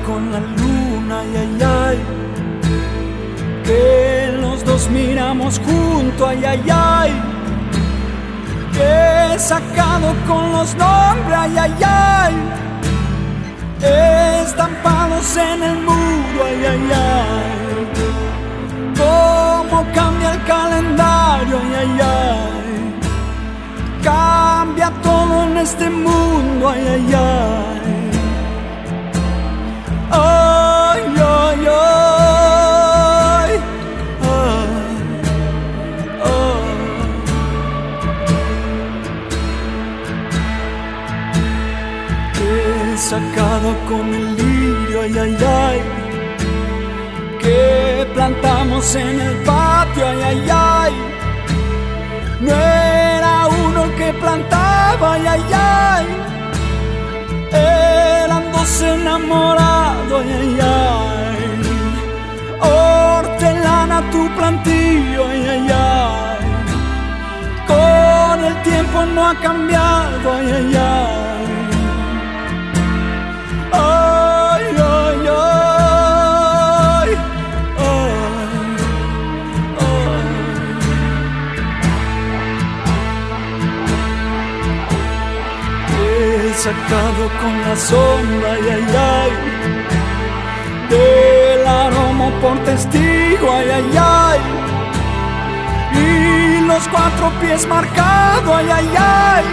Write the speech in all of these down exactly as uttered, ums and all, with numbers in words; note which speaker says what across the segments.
Speaker 1: con la luna, ay, ay, ay, que los dos miramos juntos, ay, ay, ay, que he sacado con los nombres, ay, ay, ay, estampados en el muro, ay, ay, ay, cómo cambia el calendario, ay, ay, ay, cambia todo en este mundo, ay, ay, ay. Ay, ay, ay, ay, ay. Que he sacado con el lirio, ay, ay, ay, que plantamos en el patio, ay, ay, ay. No era uno el que plantaba, ay, ay, ay, eran dos enamorados, ay, ay, ay. Hortelana tu plantillo, ay, ay, ay, con el tiempo no ha cambiado, ay, ay, ay. Ay, ay, ay, ay, ay. He sacado con la sombra, ay, ay, ay, del aroma por testigo, ay, ay, ay, y los cuatro pies marcados, ay, ay, ay,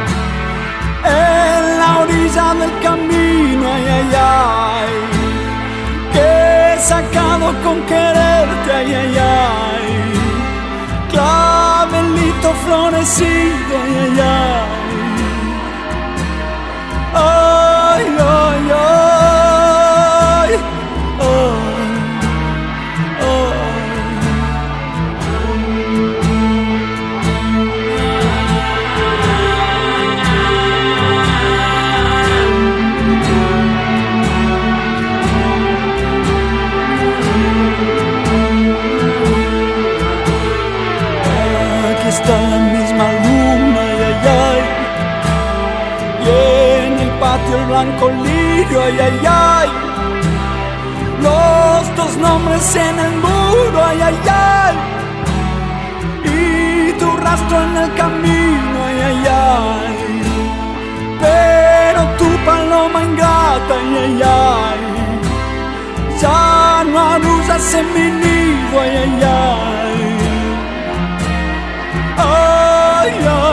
Speaker 1: en la orilla del camino, ay, ay, ay, que he sacado con quererte, ay, ay, ay, clavelito florecido, ay, ay, ay. Ay, ay, ay, ay, aquí está la misma luna, ay, ay, ay, y en el patio el blanco lirio, ay, ay, ay, los dos nombres en el muro, ay, ay, ay, y tu rastro en el camino, ay, ay, ay, pero tu paloma ingrata, ay, ay, ay, ya no arrullas en mi nido, ay, ay, ay, ay, ay.